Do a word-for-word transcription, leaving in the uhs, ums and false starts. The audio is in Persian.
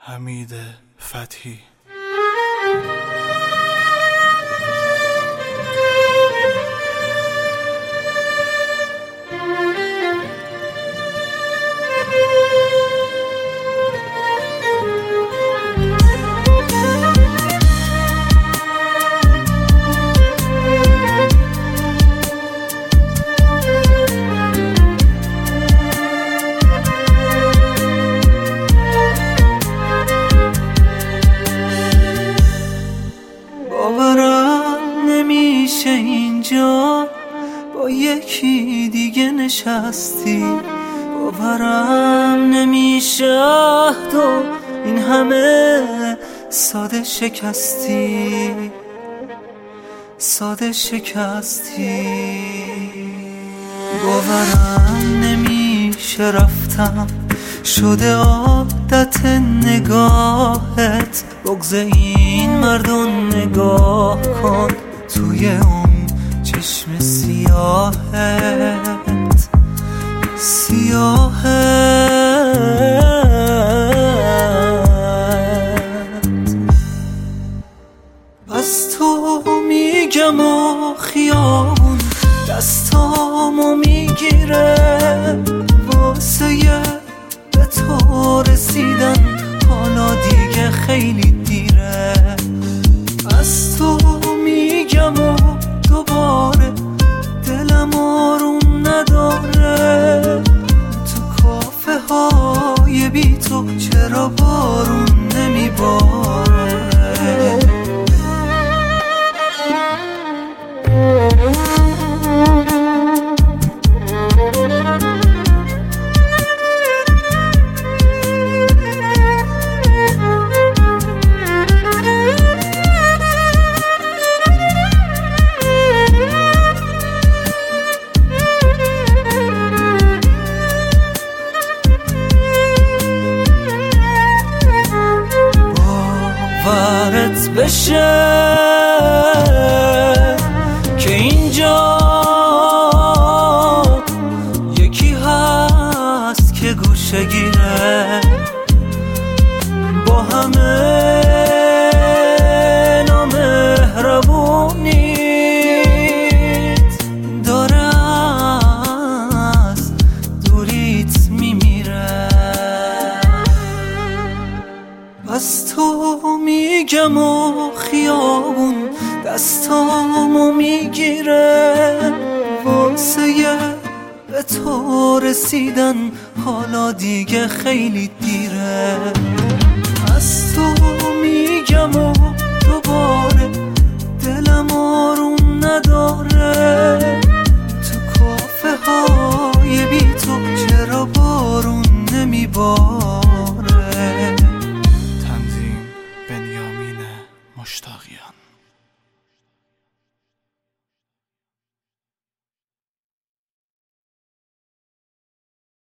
حمید فتحی. باورم نمیشه اینجا با یکی دیگه نشستی، باورم نمیشه تو این همه ساده شکستی، ساده شکستی. باورم نمیشه رفتم شده عادت نگاهت، بغض این مردم نگاه کن توی اون چشم سیاهت، سیاهت. از تو میگم و خیابون دستامو میگیره، واسه به تو رسیدن حالا دیگه خیلی دیره. از تو میگم و دوباره دلم آروم نداره، تو کافه های بی تو چرا بارون نمیباره. باورت بشه که اینجا یکی هست که گوشه گیره، با همه نامهربونیت داره از دوریت میمیره. از تو میگم و خیابون دستامو میگیره، واسه به تو رسیدن حالا دیگه خیلی دیره. از تو میگم و دوباره دلم آروم نداره، تو کافه های بی تو چرا بارون نمیباره.